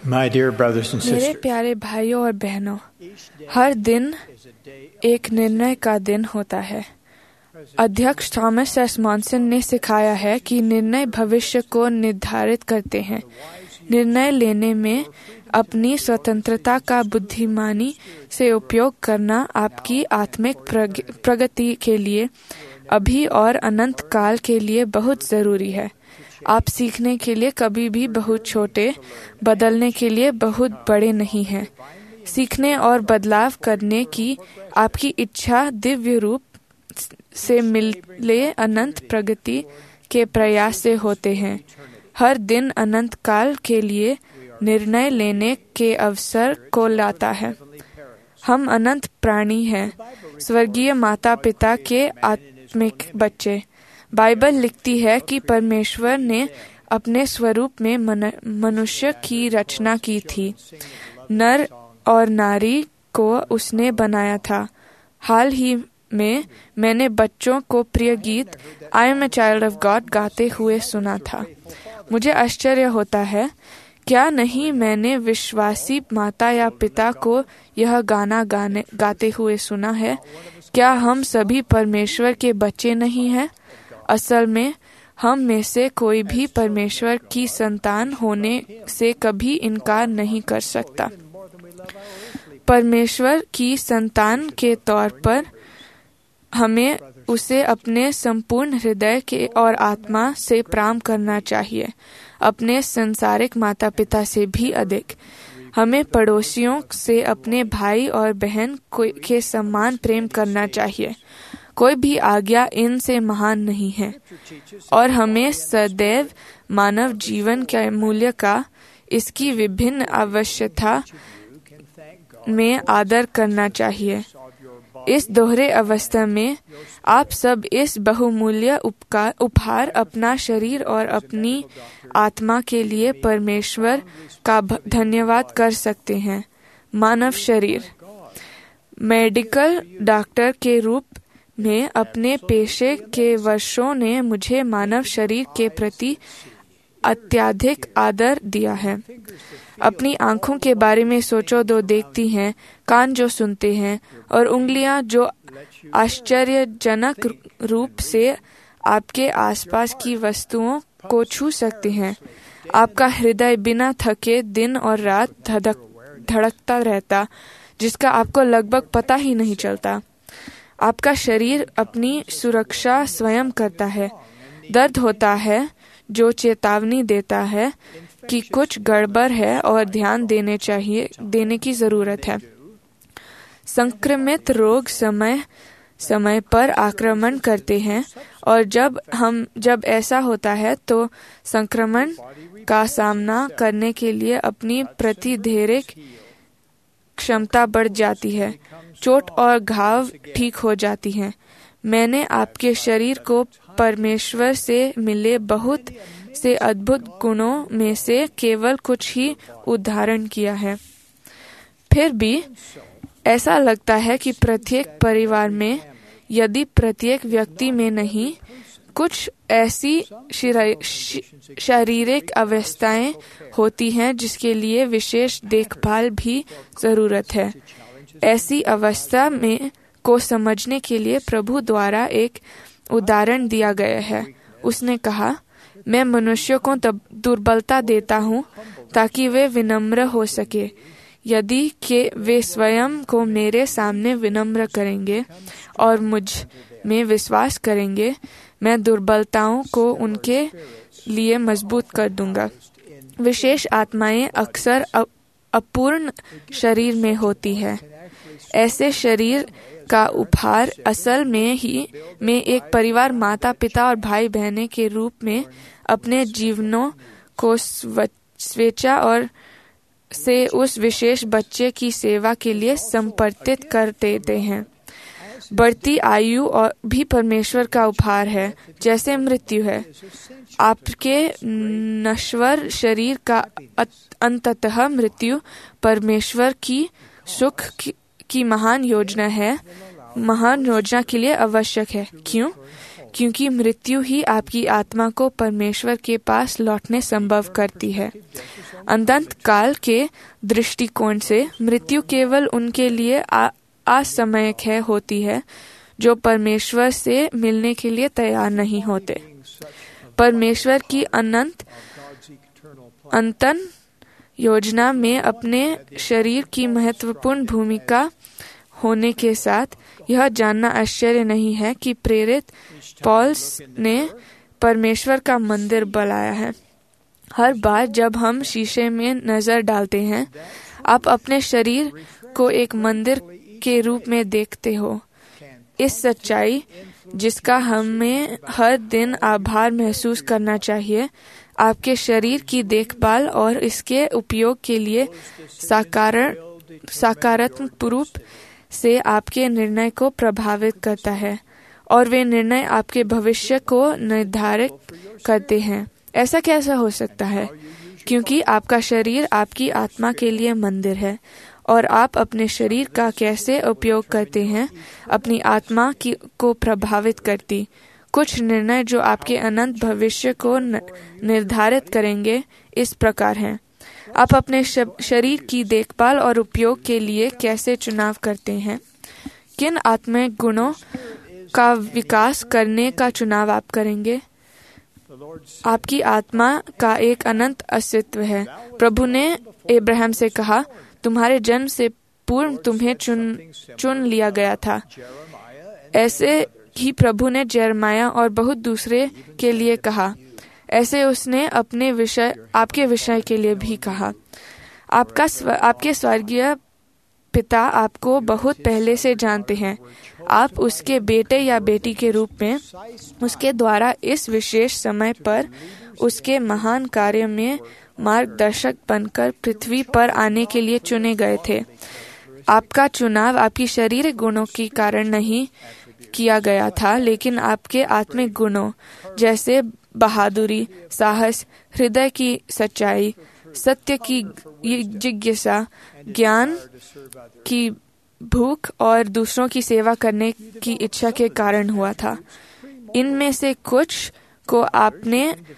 My dear brothers and मेरे sisters, प्यारे भाइयों और बहनों, हर दिन एक निर्णय का दिन होता है। अध्यक्ष थॉमस एस मॉनसन ने सिखाया है कि निर्णय भविष्य को निर्धारित करते हैं। निर्णय लेने में अपनी स्वतंत्रता का बुद्धिमानी से उपयोग करना आपकी आत्मिक प्रगति के लिए अभी और अनंत काल के लिए बहुत जरूरी है। आप सीखने के लिए कभी भी बहुत छोटे, बदलने के लिए बहुत बड़े नहीं हैं। सीखने और बदलाव करने की आपकी इच्छा दिव्य रूप से मिले अनंत प्रगति के प्रयास से होते हैं। हर दिन अनंत काल के लिए निर्णय लेने के अवसर को लाता है। हम अनंत प्राणी हैं, स्वर्गीय माता पिता के आत्मिक बच्चे। बाइबल लिखती है कि परमेश्वर ने अपने स्वरूप में मनुष्य की रचना की थी। नर और नारी को उसने बनाया था। हाल ही में मैंने बच्चों को प्रिय गीत I am a child of God गाते हुए सुना था। मुझे आश्चर्य होता है, क्या नहीं मैंने विश्वासी माता या पिता को यह गाना गाते हुए सुना है? क्या हम सभी परमेश्वर के बच्चे नहीं हैं? असल में हम में से कोई भी परमेश्वर की संतान होने से कभी इनकार नहीं कर सकता। परमेश्वर की संतान के तौर पर हमें उसे अपने संपूर्ण हृदय के और आत्मा से प्रेम करना चाहिए, अपने संसारिक माता पिता से भी अधिक। हमें पड़ोसियों से अपने भाई और बहन के समान प्रेम करना चाहिए। कोई भी आज्ञा इनसे महान नहीं है। और हमें सदैव मानव जीवन के मूल्य का इसकी विभिन्न आवश्यकता में आदर करना चाहिए। इस दोहरे अवस्था में आप सब इस बहुमूल्य उपहार अपना शरीर और अपनी आत्मा के लिए परमेश्वर का धन्यवाद कर सकते हैं। मानव शरीर। मेडिकल डॉक्टर के रूप में अपने पेशे के वर्षों ने मुझे मानव शरीर के प्रति अत्यधिक आदर दिया है। अपनी आँखों के बारे में सोचो जो देखती हैं, कान जो सुनते हैं और उंगलियां जो आश्चर्यजनक रूप से आपके आसपास की वस्तुओं को छू सकते हैं। आपका हृदय बिना थके दिन और रात धड़कता रहता, जिसका आपको लगभग पता ही नहीं चलता। आपका शरीर अपनी सुरक्षा स्वयं करता है। दर्द होता है जो चेतावनी देता है कि कुछ गड़बड़ है और ध्यान देने की जरूरत है। संक्रमित रोग समय समय पर आक्रमण करते हैं और जब ऐसा होता है तो संक्रमण का सामना करने के लिए अपनी प्रतिधैर्य क्षमता बढ़ जाती है। चोट और घाव ठीक हो जाती हैं। मैंने आपके शरीर को परमेश्वर से मिले बहुत से अद्भुत गुणों में से केवल कुछ ही उदाहरण किया है। फिर भी ऐसा लगता है कि प्रत्येक परिवार में, यदि प्रत्येक व्यक्ति में नहीं, कुछ ऐसी शारीरिक अवस्थाएं होती हैं जिसके लिए विशेष देखभाल भी जरूरत है। ऐसी अवस्था में को समझने के लिए प्रभु द्वारा एक उदाहरण दिया गया है। उसने कहा, मैं मनुष्यों को दुर्बलता देता हूँ ताकि वे विनम्र हो सके। यदि कि वे स्वयं को मेरे सामने विनम्र करेंगे और मुझ में विश्वास करेंगे, मैं दुर्बलताओं को उनके लिए मजबूत कर दूंगा। विशेष आत्माएं अक्सर अपूर्ण शरीर में होती है। ऐसे शरीर का उपहार असल में एक परिवार, माता पिता और भाई बहने के रूप में अपने जीवनों को स्वेच्छा और से उस विशेष बच्चे की सेवा के लिए समर्पित कर देते हैं। बढ़ती आयु और भी परमेश्वर का उपहार है, जैसे मृत्यु है। आपके नश्वर शरीर का अंततः मृत्यु परमेश्वर की सुख की महान योजना के लिए आवश्यक है। क्यों? क्योंकि मृत्यु ही आपकी आत्मा को परमेश्वर के पास लौटने संभव करती है। अनंत काल के दृष्टिकोण से मृत्यु केवल उनके लिए असमयिक होती है जो परमेश्वर से मिलने के लिए तैयार नहीं होते। परमेश्वर की अनंत योजना में अपने शरीर की महत्वपूर्ण भूमिका होने के साथ यह जानना आश्चर्य नहीं है कि प्रेरित पौलुस ने परमेश्वर का मंदिर बनाया है। हर बार जब हम शीशे में नजर डालते हैं, आप अपने शरीर को एक मंदिर के रूप में देखते हो। इस सच्चाई जिसका हमें हर दिन आभार महसूस करना चाहिए, आपके शरीर की देखभाल और इसके उपयोग के लिए सकारात्मक रूप से आपके निर्णय को प्रभावित करता है और वे निर्णय आपके भविष्य को निर्धारित करते हैं। ऐसा कैसा हो सकता है? क्योंकि आपका शरीर आपकी आत्मा के लिए मंदिर है और आप अपने शरीर का कैसे उपयोग करते हैं अपनी आत्मा को प्रभावित करती। कुछ निर्णय जो आपके अनंत भविष्य को निर्धारित करेंगे इस प्रकार हैं। आप अपने शरीर की देखभाल और उपयोग के लिए कैसे चुनाव करते हैं? किन आत्मिक गुणों का विकास करने का चुनाव आप करेंगे? आपकी आत्मा का एक अनंत अस्तित्व है। प्रभु ने अब्राहम से कहा, तुम्हारे जन्म से पूर्व तुम्हें चुन लिया गया था। ऐसे ही प्रभु ने यिर्मयाह और बहुत दूसरे के लिए कहा। ऐसे उसने आपके विषय के लिए भी कहा। आपके स्वर्गीय पिता आपको बहुत पहले से जानते हैं। आप उसके बेटे या बेटी के रूप में उसके द्वारा इस विशेष समय पर उसके महान कार्य में मार्गदर्शक बनकर पृथ्वी पर आने के लिए चुने गए थे। आपका चुनाव आपकी शारीरिक गुणों के कारण नहीं किया गया था, लेकिन आपके आत्मिक गुणों जैसे बहादुरी, साहस, हृदय की सच्चाई, सत्य की जिज्ञासा, ज्ञान की भूख और दूसरों की सेवा करने की इच्छा के कारण हुआ था। इनमें से कुछ को आपने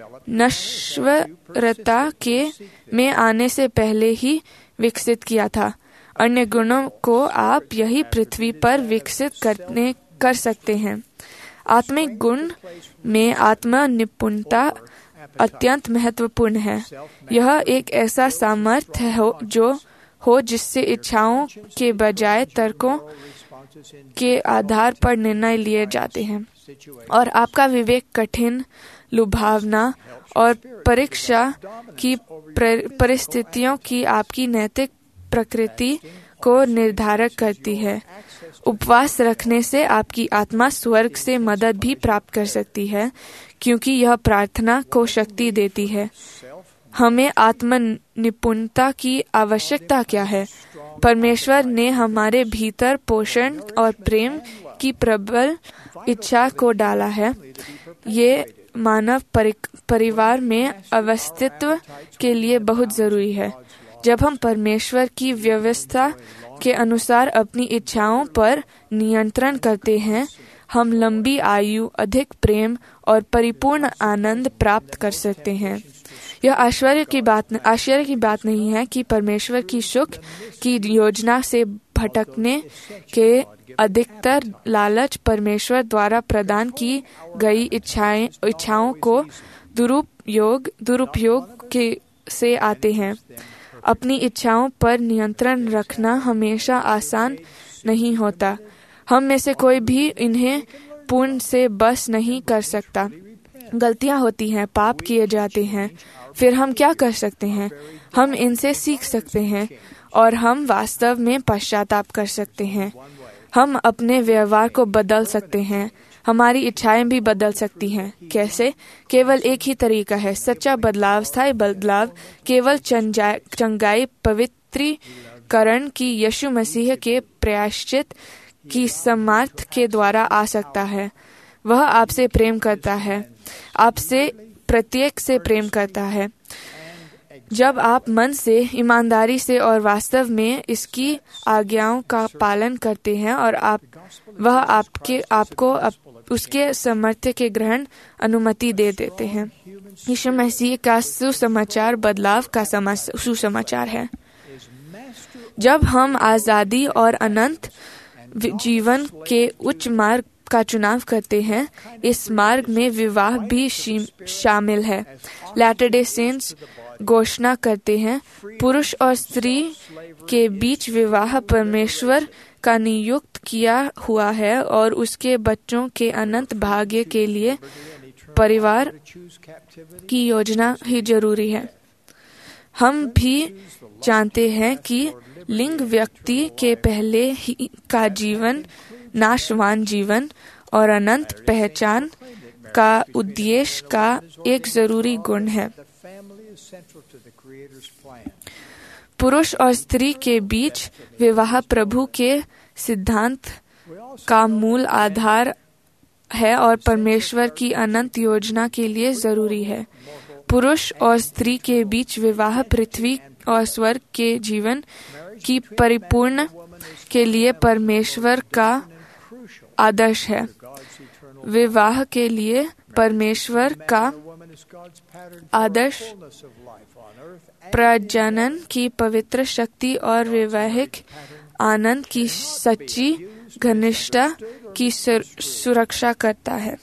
नश्वरता में आने से पहले ही विकसित किया था। अन्य गुणों को आप यही पृथ्वी पर विकसित कर सकते हैं। आत्मिक गुण में आत्म निपुणता अत्यंत महत्वपूर्ण है। यह एक ऐसा सामर्थ्य हो जिससे इच्छाओं के बजाय तर्कों के आधार पर निर्णय लिए जाते हैं और आपका विवेक कठिन, लुभावना और परीक्षा की परिस्थितियों की आपकी नैतिक प्रकृति को निर्धारित करती है। उपवास रखने से आपकी आत्मा स्वर्ग से मदद भी प्राप्त कर सकती है, क्योंकि यह प्रार्थना को शक्ति देती है। हमें आत्म निपुणता की आवश्यकता क्या है? परमेश्वर ने हमारे भीतर पोषण और प्रेम की प्रबल इच्छा को डाला है। ये मानव परिवार में अस्तित्व के लिए बहुत जरूरी है। जब हम परमेश्वर की व्यवस्था के अनुसार अपनी इच्छाओं पर नियंत्रण करते हैं, हम लंबी आयु, अधिक प्रेम और परिपूर्ण आनंद प्राप्त कर सकते हैं। यह आश्चर्य की बात नहीं है कि परमेश्वर की सुख की योजना से भटकने के अधिकतर लालच परमेश्वर द्वारा प्रदान की गई इच्छाओं को दुरुपयोग से आते हैं। अपनी इच्छाओं पर नियंत्रण रखना हमेशा आसान नहीं होता। हम में से कोई भी इन्हें पूर्ण से बस नहीं कर सकता। गलतियां होती हैं, पाप किए जाते हैं। फिर हम क्या कर सकते हैं? हम इनसे सीख सकते हैं और हम वास्तव में पश्चाताप कर सकते हैं। हम अपने व्यवहार को बदल सकते हैं। हमारी इच्छाएं भी बदल सकती हैं। कैसे? केवल एक ही तरीका है। सच्चा बदलाव, स्थायी बदलाव केवल चंगाई, पवित्रीकरण की यीशु मसीह के प्रायश्चित की सामर्थ के द्वारा आ सकता है। वह आपसे प्रेम करता है, आपसे प्रत्येक से प्रेम करता है। जब आप मन से, ईमानदारी से और वास्तव में इसकी आज्ञाओं का पालन करते हैं और वह आपको उसके सामर्थ्य के ग्रहण अनुमति दे देते हैं। यीशु मसीह का सुसमाचार बदलाव का सुसमाचार है। जब हम आजादी और अनंत जीवन के उच्च मार्ग का चुनाव करते हैं, इस मार्ग में विवाह भी शामिल है। लैटर डे सेंट्स घोषणा करते हैं, पुरुष और स्त्री के बीच विवाह परमेश्वर का नियुक्त किया हुआ है और उसके बच्चों के अनंत भाग्य के लिए परिवार की योजना ही जरूरी है। हम भी जानते हैं कि लिंग व्यक्ति के पहले ही का जीवन, नाशवान जीवन और अनंत पहचान का उद्देश्य का एक जरूरी गुण है। पुरुष और स्त्री के बीच विवाह प्रभु के सिद्धांत का मूल आधार है और परमेश्वर की अनंत योजना के लिए जरूरी है। पुरुष और स्त्री के बीच विवाह पृथ्वी और स्वर्ग के जीवन की परिपूर्ण के लिए परमेश्वर का आदर्श है। विवाह के लिए परमेश्वर का आदर्श प्रजनन की पवित्र शक्ति और वैवाहिक आनंद की सच्ची घनिष्ठता की सुरक्षा करता है।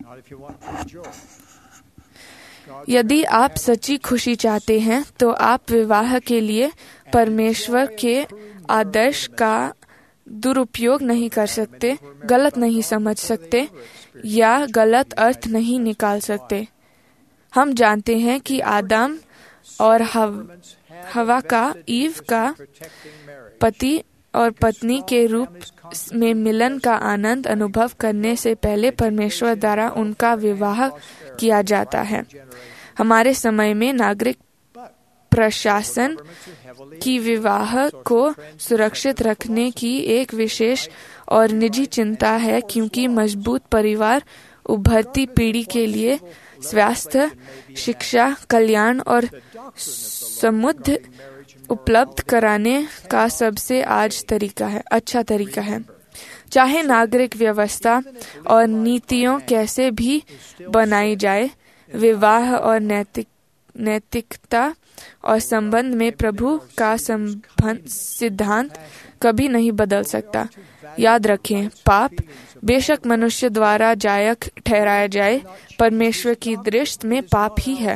यदि आप सच्ची खुशी चाहते हैं, तो आप विवाह के लिए परमेश्वर के आदर्श का दुरुपयोग नहीं कर सकते, गलत नहीं समझ सकते या गलत अर्थ नहीं निकाल सकते। हम जानते हैं कि आदम और हवा का ईव का पति और पत्नी के रूप में मिलन का आनंद अनुभव करने से पहले परमेश्वर द्वारा उनका विवाह किया जाता है। हमारे समय में नागरिक प्रशासन की विवाह को सुरक्षित रखने की एक विशेष और निजी चिंता है, क्योंकि मजबूत परिवार उभरती पीढ़ी के लिए स्वास्थ्य, शिक्षा, कल्याण और समुद्ध उपलब्ध कराने का सबसे अच्छा तरीका है। चाहे नागरिक व्यवस्था और नीतियों कैसे भी बनाई जाए, विवाह और नैतिकता और संबंध में प्रभु का सिद्धांत कभी नहीं बदल सकता। याद रखें, पाप बेशक मनुष्य द्वारा जायक ठहराया जाए, परमेश्वर की दृष्टि में पाप ही है।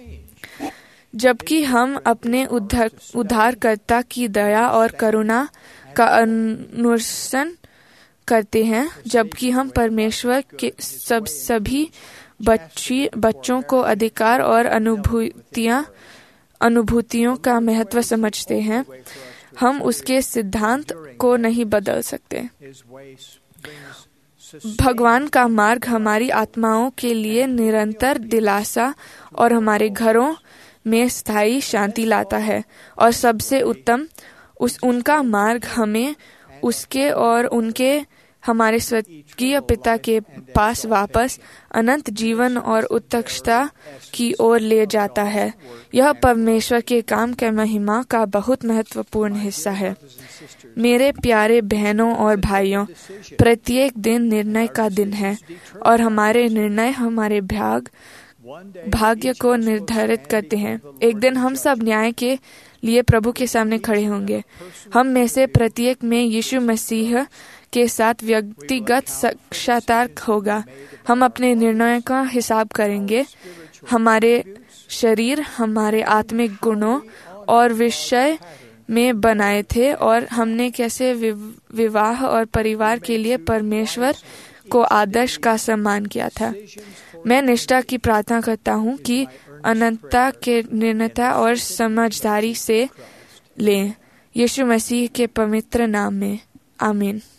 जबकि हम अपने उद्धारकर्ता की दया और करुणा का अनुसरण करते हैं, जबकि हम परमेश्वर के सभी बच्चों को अधिकार और अनुभूतियों का महत्व समझते हैं, हम उसके सिद्धांत को नहीं बदल सकते। भगवान का मार्ग हमारी आत्माओं के लिए निरंतर दिलासा और हमारे घरों में स्थायी शांति लाता है, और सबसे उत्तम उनका मार्ग हमें उसके और उनके हमारे स्वर्गीय पिता के पास वापस अनंत जीवन और उत्कृष्टता की ओर ले जाता है। यह परमेश्वर के काम के महिमा का बहुत महत्वपूर्ण हिस्सा है। मेरे प्यारे बहनों और भाइयों, प्रत्येक दिन निर्णय का दिन है, और हमारे निर्णय हमारे भाग्य को निर्धारित करते हैं। एक दिन हम सब न्याय के लिए प्रभु के सामने खड़े होंगे। हम में से प्रत्येक में यीशु मसीह के साथ व्यक्तिगत साक्षात्कार होगा। हम अपने निर्णय का हिसाब करेंगे। हमारे शरीर हमारे आत्मिक गुणों और विषय में बनाए थे, और हमने कैसे विवाह और परिवार के लिए परमेश्वर को आदर्श का सम्मान किया था। मैं निष्ठा की प्रार्थना करता हूँ कि अनंतता के निर्णयता और समझदारी से लें। यीशु मसीह के पवित्र नाम में, आमीन।